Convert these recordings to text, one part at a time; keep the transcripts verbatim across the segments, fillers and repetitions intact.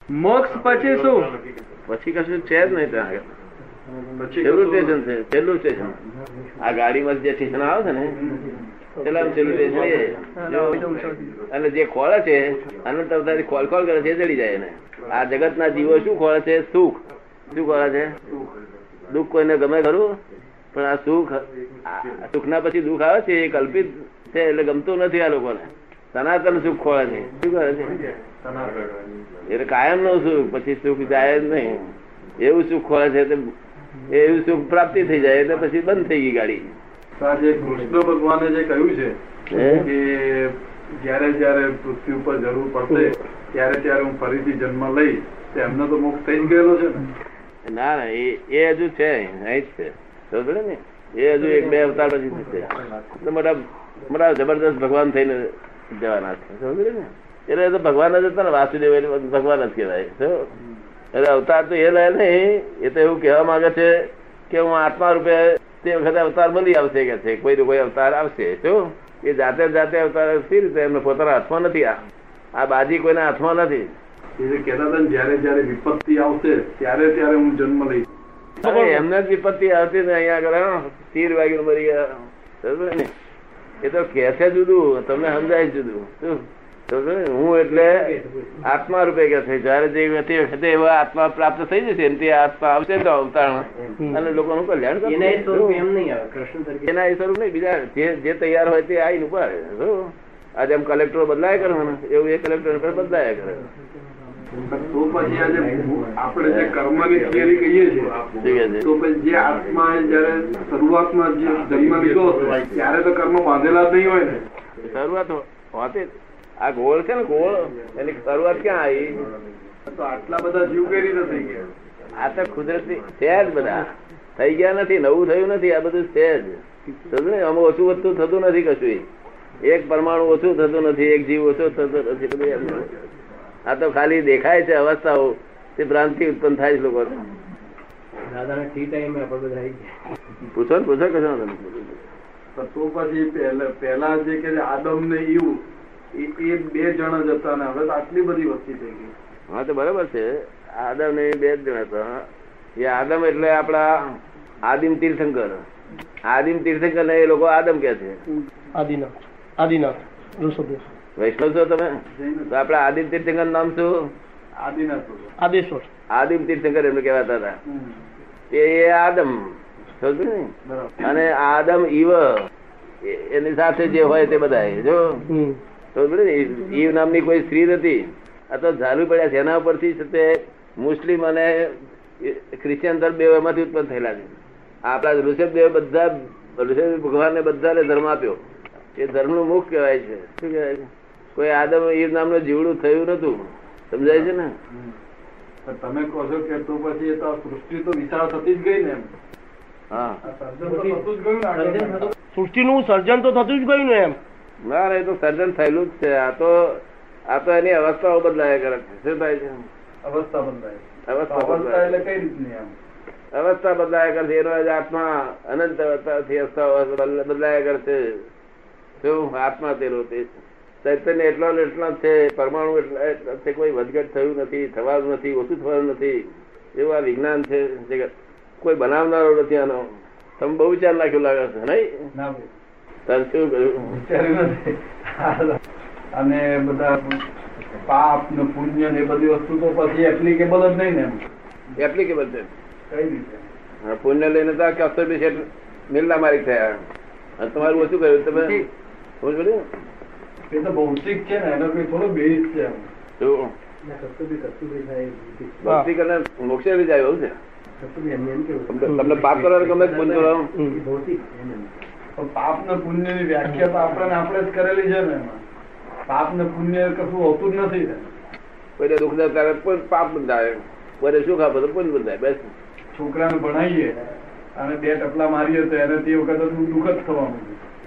મોક્ષ પછી શું? પછી કશું છે જ નહીં ત્યાં આગળ. છેલ્લું સ્ટેશન છે, છેલ્લું સ્ટેશન. આ ગાડીમાં જે સ્ટેશન આવે છે ને પેલા છેલ્લું સ્ટેશન અને જે ખોળે છે અનંત અવતાર ખોળ ખોળ કરે છે ચડી જાય ને. આ જગત ના જીવો શું ખોળે છે? સુખ. શું ખોળે છે? દુઃખ કોઈને ગમે ખરું? પણ આ સુખ, સુખ ના પછી દુઃખ આવે છે એ કલ્પિત છે એટલે ગમતું નથી આ લોકોને. સનાતન સુખ ખોળે છે. શું કરે છે? એટલે કાયમ નું સુખ, પછી સુખ જાય જ નહીં એવું સુખ ખોળે છે. એવું સુખ પ્રાપ્તિ થઈ જાય એટલે પછી બંધ થઈ ગઈ ગાડી. કૃષ્ણ ભગવાને જે કહ્યું છે કે જયારે જયારે પૃથ્વી ઉપર જરૂર પડશે ત્યારે ત્યારે હું ફરીથી જન્મ લઈશ, એમને તો મોક્ષ થઈ જ ગયેલો છે ને? ના ના, એ હજુ છે, અહીં જ છે. સમજે ને? એ હજુ એક બે અવતાર પછી થશે. મોટા મોટા જબરદસ્ત ભગવાન થઈને જવાના છે. સમજે ને? એટલે તો ભગવાન જ હતા ને, વાસુદેવ ભગવાન જ કહેવાય. એટલે અવતાર તો એ લે નહીં. એ તો એવું કહેવા માંગે છે કે હું આત્મા રૂપે તે વખતે અવતાર બની આવશે કે છે, કોઈ કોઈ અવતાર આવશે. શું એ જાતે જાતે અવતાર સી રીતે? એમને પોતાના હાથમાં નથી. આ આ બાજી કોઈના હાથમાં નથી. કહેતા હતા જયારે જયારે વિપત્તિ આવશે ત્યારે ત્યારે હું જન્મ લઈશ. એમને જ વિપત્તિ આવતી ને અહીંયા આગળ તીર વાગ્યું મરી ગયા. ને એ તો કે છે જુદું, તમને સમજાય જુદું. શું હું એટલે આત્મા રૂપે કે છે જયારે જે વખતે એવા આત્મા પ્રાપ્ત થઈ જશે તે આત્મા આવશે તો અવતાર અને લોકોનું કલ્યાણ કરશે. એના સ્વરૂપ નહીં, બીજા જે તૈયાર હોય તે આવીને ઉપાડે. આજે એમ કલેક્ટરો બદલાય કરે ને એવું એ કલેક્ટર બદલાયા કરે. તો પછી આજે આપણે જે કર્મ ની થિયરી કહીએ છીએ તો પછી જે આત્મા જયારે શરૂઆતમાં જે જન્મ લીધો ત્યારે તો કર્મ બાંધેલા જ નહીં હોય ને. શરૂઆત હોતી આ ગોળ છે ને, ગોળ એની શરૂઆત ક્યાં આવી? તો આટલા બધા જીવ કઈ રીતે થઈ ગયા? આ તો કુદરતી છે જ, બધા થઈ ગયા નથી, નવું થયું નથી. આ બધું છે જ. આમાં ઓછું વધતું થતું નથી કશું. એક પરમાણુ ઓછું થતું નથી, એક જીવ ઓછો થતો નથી. બધું આ તો ખાલી દેખાય છે અવસ્થાઓ, તે ભ્રાંતિ ઉત્પન્ન થાય છે લોકો. પૂછો ને પૂછો કશો તો પછી પેલા જે કે આદમ ને ઈવ એ બે જણ જ હતા ને હવે તો આટલી બધી વસ્તી થઈ ગઈ. હા તો બરાબર છે. આદમ ને બે જ જણ હતા. એ આદમ એટલે આપડા આદિમ તીર્થંકર. આદિમ તીર્થંકર ને એ લોકો આદમ કે છે. આદિનાથ આદિનાથ વૈષ્ણવ છો તમે? તો આપડા આદિમ તીર્થંકર નામ શું? આદિનાથ આદેશ્વર. આદિમ તીર્થંકર એમને કહેવાતા હતા. એ આદમ અને આદમ ઈવ એની સાથે જે હોય તે બધા જો ઈવ નામની કોઈ સ્ત્રી નથી. આ તો ઝાલુ પડ્યા છે એના ઉપરથી તે મુસ્લિમ અને ક્રિશ્ચિયન ધર્મ બે એમાંથી ઉત્પન્ન થયેલા છે. આપડા ઋષભદેવ બધા ઋષભ ભગવાનને બધાને ધર્મ આપ્યો. એ ધર્મ નું મુખ કહેવાય છે. શું કહેવાય છે? કોઈ આદમ ઈવ નામનું જીવડું થયું નતું. સમજાય છે ને? તમે કહો છો કે તો પછી એ તો સૃષ્ટિ તો વિશાળ થતી જ ગઈ ને એમ. હા, સૃષ્ટિ નું સર્જન તો થતું જ ગયું ને એમ. ના એ તો સર્જન થયેલું જ છે. આ તો આ તો એની અવસ્થાઓ બદલાયા કરે છે. શું થાય છે? અવસ્થા બદલાય. અવસ્થા એટલે કઈ રીતની આમ અવસ્થા બદલાયા કરશે. એનો આત્મા અનંત અવસ્થાથી બદલાયા કરશે. શું આત્મા તેનો તે ચૈતન્ય એટલો એટલા છે, પરમાણુ એટલા છે, કોઈ વધઘટ થયું નથી, થવાનું નથી, ઓછું થવાનું નથી. એવું આ વિજ્ઞાન છે. કોઈ બનાવનારો નથી આનો. તમે બહુ વિચાર નાખ્યું લાગે છે નહીં? શું કર્યું? અને બધા પાપ ને પુણ્ય ને બધી વસ્તુ તો પછી એપ્લિકેબલ જ નહીં ને એમ. એપ્લિકેબલ છે. કઈ રીતે? પુણ્ય લઈને તો કસ્તર બી શેઠ મિલના માલિક થયા. અને તમારું ઓછું કર્યું તમે? એ તો ભૌતિક છે ને, એનો કઈ થોડો બેઝ છે એમ. ભક્તિ કરીને મોક્ષે બી જાય એવું છે. તમને પાપ કરવાનું ગમે પુણ્ય કરવાનું? પાપ ને પુણ્ય ની વ્યાખ્યા તો આપણે આપણે જ કરેલી છે ને. એમાં પાપ ને પુણ્ય કશું હોતું જ નથી. કોઈને દુઃખ ના ત્યારે પણ પાપ બંધાય, કોઈને સુખ આપે તો પુણ્ય બંધાય. બસ છોકરાને ભણાવીએ અને બે ટપલા મારીએ તો એને તે વખતે દુઃખ જ થવાનું.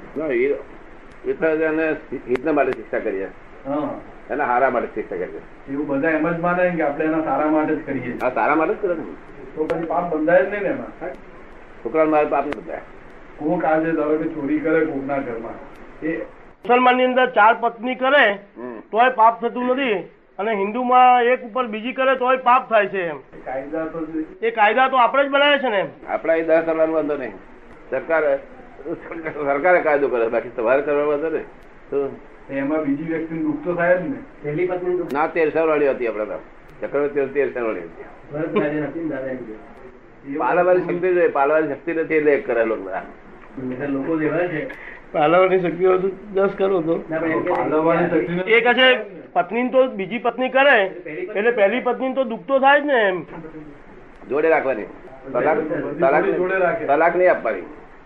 હિતના માટે શિક્ષા કરીએ, એના સારા માટે શિક્ષા કરીએ. એવું બધા એમ જ માને કે આપણે એના સારા માટે જ કરીએ. હા, સારા માટે જ કરે ને. તો પછી પાપ બંધાય જ નહીં ને એમાં. છોકરા મારે પાપ નહીં બંધાય. કોક આજે ધારો કે ચોરી કરે કોક ના ઘરમાં, એ મુસલમાન ની અંદર ચાર પત્ની કરે તોય પાપ થતું નથી, અને હિન્દુમાં એક ઉપર બીજી કરે તોય પાપ થાય છે એમ. કાયદા તો એ કાયદા તો આપણે જ બનાવે છે ને એમ. આપડા એ દસ કરવાનો વાંધો નહીં. સરકાર સરકારે કાયદો કરે, બાકી તમારે કરવા વાંધો નહીં. તો એમાં બીજી વ્યક્તિનું દુઃખ તો થાય જ ને. પહેલી પત્ની ના તેરસર વાળી હતી આપડે તો. ચક્રવર્તી તેરસર વાળી હતી. પાલવાની શક્તિ જોઈએ, પાલવાની શક્તિ નથી એટલે એક કરેલો લોકો જેવા છે. પાલવાની શક્તિ હોય તો દસ કરો તો એ કહે પત્ની તો બીજી પત્ની કરે એટલે પહેલી પત્ની તો દુઃખ તો થાય જ ને એમ. જોડે રાખવાની, તલાક નહીં આપવાની.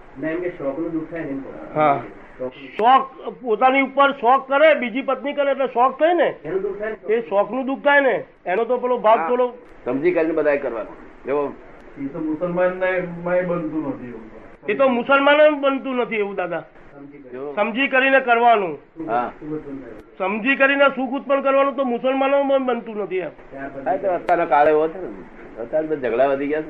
હા, શોખ પોતાની ઉપર શોખ કરે, બીજી પત્ની કરે એટલે શોખ થાય ને, એ શોખ નું દુઃખ થાય ને. એનો તો પેલો ભાગ થોડો સમજી કરીને બધા કરવાનું. જો એ તો મુસલમાન બનતું નથી, એ તો મુસલમાન બનતું નથી એવું દાદા. સમજી કરીને કરવાનું, સમજી કરીને સુખ ઉત્પન્ન કરવાનું તો મુસલમાનો બનતું નથી એમ. અત્યારનો કાળ એવો છે ને, અત્યારે ઝઘડા વધી ગયા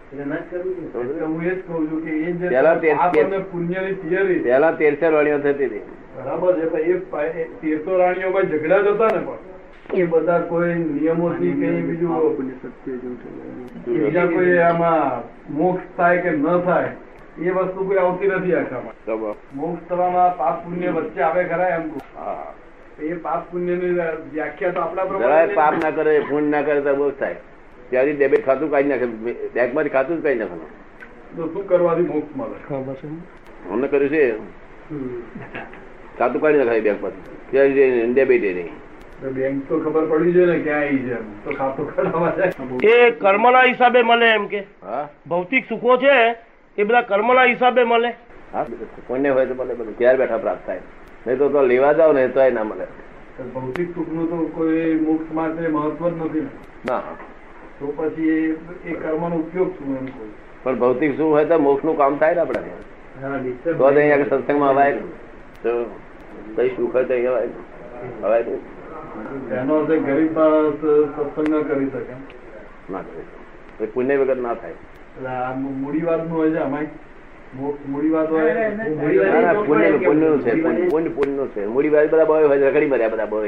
છે. પેલા તેરસો રાણીઓ થતી હતી. બરાબર છે, એ તેરસો રાણીઓમાં ઝઘડા જ હતા ને, પણ એ બધા કોઈ નિયમોથી કઈ બીજું બીજા કોઈ આમાં મોક્ષ થાય કે ન થાય એ વસ્તુ કોઈ આવતી નથી આખામાં. મોક્ષ થવામાં પાપ પુણ્ય વચ્ચે આવે ખરા એમ. એ પાપ પુણ્ય ની વ્યાખ્યા તો આપણા પ્રમાણે પાપ ના કરે, પુણ્ય ના કરે તો મોક્ષ થાય. ત્યારે ડેબિટ ખાતું કાઢી નાખે, બેંક માંથી ખાતું જ કાઢી નાખવાનું. તો શું કરવાથી મોક્ષ મળે? અમને કર્યું છે, ખાતું કાઢી નાખાય બેંક માંથી, ડેબિટ એ નહીં. બેંક તો ખબર પડી જાય ને ક્યાં છે, તો ખાતું કાઢવા જાય. એ કર્મ ના હિસાબે મળે એમ કે ભૌતિક સુખો છે એ બધા કર્મ ના હિસાબે મળે. હા, પુણ્ય હોય તો મળે, બધું ઘેર બેઠા પ્રાપ્ત થાય. નહીં તો તો લેવા જાવ ને તો ના મળે. ભૌતિક સુખ નું તો કોઈ મોક્ષ માટે મહત્વ જ નથી ના. તો પછી એ કર્મ નો ઉપયોગ શું એમ કોઈ. પણ ભૌતિક સુખ હોય તો મોક્ષ નું કામ થાય ને આપડે. તો અહીંયા સત્સંગમાં અવાય તો કઈ સુખ હોય તો અવાય અવાય નહીં. એનો અર્થ ગરીબ માણસ સત્સંગ ન કરી શકે, ના કરી પુણ્ય વગર ના થાય. મૂડીવાદ નું હોય છે આમાં, મૂડીવાદ હોય પુણ્ય પુણ્ય નું છે, પુણ્ય પુણ્ય નું છે. મૂડીવાદ બધા બહુ હોય, રખડી મર્યા બધા બહુ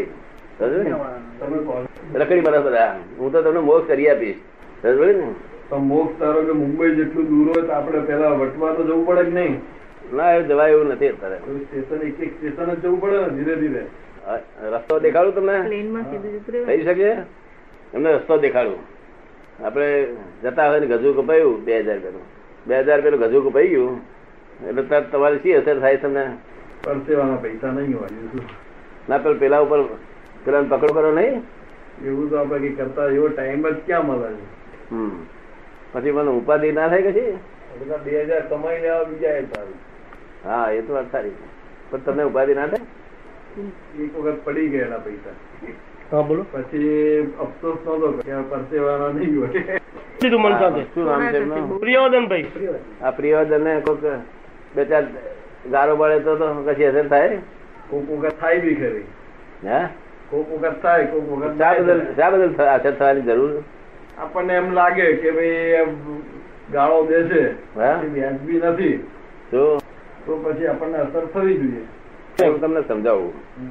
રખડી મર્યા બધા. હું તો તમને મોક્ષ કરી આપીશ ને. મોક્ષ તારો કે મુંબઈ જેટલું દૂર હોય તો આપડે પેલા વટવા તો જવું પડે કે નહીં? ના, એ જવાય એવું નથી અત્યારે. સ્ટેશન એક એક સ્ટેશન જ જવું પડે ને ધીરે ધીરે. રસ્તો દેખાડું તમને, થઈ શકે એમને રસ્તો દેખાડું. આપડે જતા હોય ને ગજુ કપાયું બે હજાર પેલું બે હજાર પેલું ગજુ કપાઈ ગયું એટલે તમારી શી અસર થાય તમને? પરસેવાના પૈસા નહીં હોય ના, પેલા પેલા ઉપર પેલા પકડો કરો નહીં, એવું તો આપડે કઈ કરતા એવો ટાઈમ જ ક્યાં મળે છે. હમ પછી મને ઉપાધિ ના થાય કે બે હજાર કમાઈ લેવા બીજા. હા, એ તો વાત સારી છે, પણ તમને ઉપાધિ ના થાય? એક વખત પડી ગયેલા પૈસા. હા બોલો. પછી અફસોસ નતો કે પરસેવાના નહીં હોય. શું નામ છે એમનું? પ્રિયવર્ધનભાઈ. આ પ્રિયવર્ધન ને કોઈક બે ચાર ગારો પડે તો કશી અસર થાય? કોક વખત થાય બી ખરી. હે, કોક વખત થાય, કોક વખત શા બદલ શા બદલ અસર થવાની જરૂર? આપણને એમ લાગે કે ભાઈ ગાળો દે છે, વ્યાજબી નથી, તો પછી આપણને અસર થવી જોઈએ. હું તમને સમજાવું.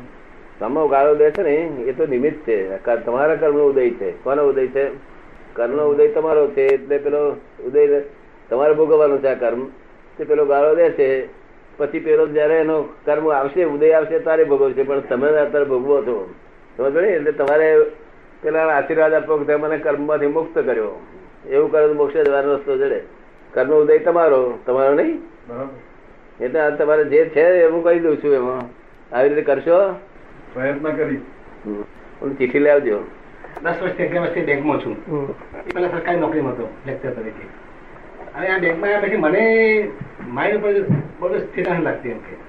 તમે ગાળો દે છે ને એ તો નિમિત્ત છે, તમારા કર્મ નો ઉદય છે. કોનો ઉદય છે? કર્મ નો ઉદય તમારો છે, એટલે પેલો ઉદય તમારે ભોગવવાનો છે. આ કર્મ તે પેલો ગાળો દે છે, પછી પેલો જયારે એનો કર્મ આવશે, ઉદય આવશે ત્યારે ભોગવશે, પણ તમે અત્યારે ભોગવો છો, સમજ ને? એટલે તમારે પેલા આશીર્વાદ આપો કે મને કર્મ માંથી મુક્ત કર્યો, એવું કરે તો મોક્ષ જવાનો રસ્તો જડે. કર્મ નો ઉદય તમારો, તમારો નહીં. એટલે તમારે જે છે એવું કહી દઉં છું. એમાં આવી રીતે કરશો, પ્રયત્ન કરી ચીઠી લાવજો. દસ વર્ષથી અગિયાર વર્ષથી બેંકમાં છું. પેલા સરકારી નોકરીમાં હતો લેક્ચર તરીકે. અને આ બેંકમાં આવ્યા પછી મને માઇન્ડ ઉપર બહુ સ્થિરતા લાગતી. એમ કે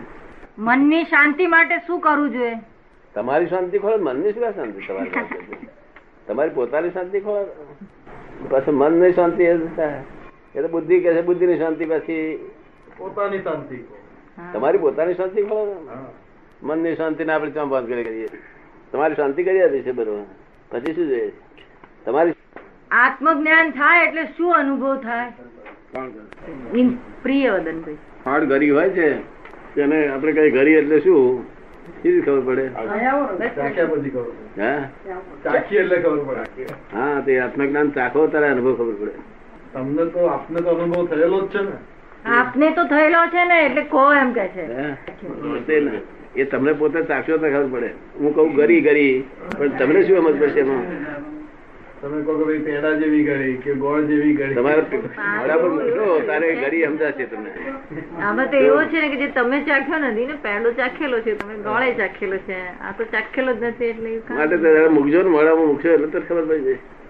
મનની શાંતિ માટે શું કરવું જોઈએ? તમારી શાંતિ ખોળો, મનની શું શાંતિ? તમારી તમારી પોતાની શાંતિ ખોળો. પછી મન ની શાંતિ એ તો બુદ્ધિ કે છે, બુદ્ધિ ની શાંતિ પછી પોતાની શાંતિ. તમારી પોતાની શાંતિ ખોળો. મન ની શાંતિ ને આપણે ક્યાં બંધ કરીએ? તમારી શાંતિ કરી આપી છે, બરોબર. પછી શું જોઈએ? તમારી આત્મજ્ઞાન થાય એટલે શું અનુભવ થાય? પ્રિયવર્ધનભાઈ હાડ ઘરી હોય છે તેને આપણે કઈ ઘરી એટલે શું? કેવી ખબર પડે? ચાખ્યા પછી ખબર પડે. હા ચાખી એટલે ખબર પડે. હા તે આત્મજ્ઞાન ચાખો તારે અનુભવ ખબર પડે. તમને તો આપને તો અનુભવ થયેલો જ છે ને. આપને તો થયેલો છે ને એટલે કહો એમ કે છે. તે ને એ તમને પોતે ચાખ્યો તો ખબર પડે. હું કઉ ગરી ગરી પણ તમને શું સમજ પડશે એમાં? તમે કહો કે ભાઈ પેડા જેવી ગળી કે ગોળ જેવી ગળી, તમારે મોઢા પર મૂકશો તારે ગરી સમજાશે તમને. આમાં તો એવો છે ને કે જે તમે ચાખ્યો નથી ને, પેડો ચાખેલો છે, તમે ગોળે ચાખેલો છે, આ તો ચાખેલો જ નથી એટલે માટે મૂકજો ને મોઢામાં મૂકશો એટલે તો ખબર પડી જાય.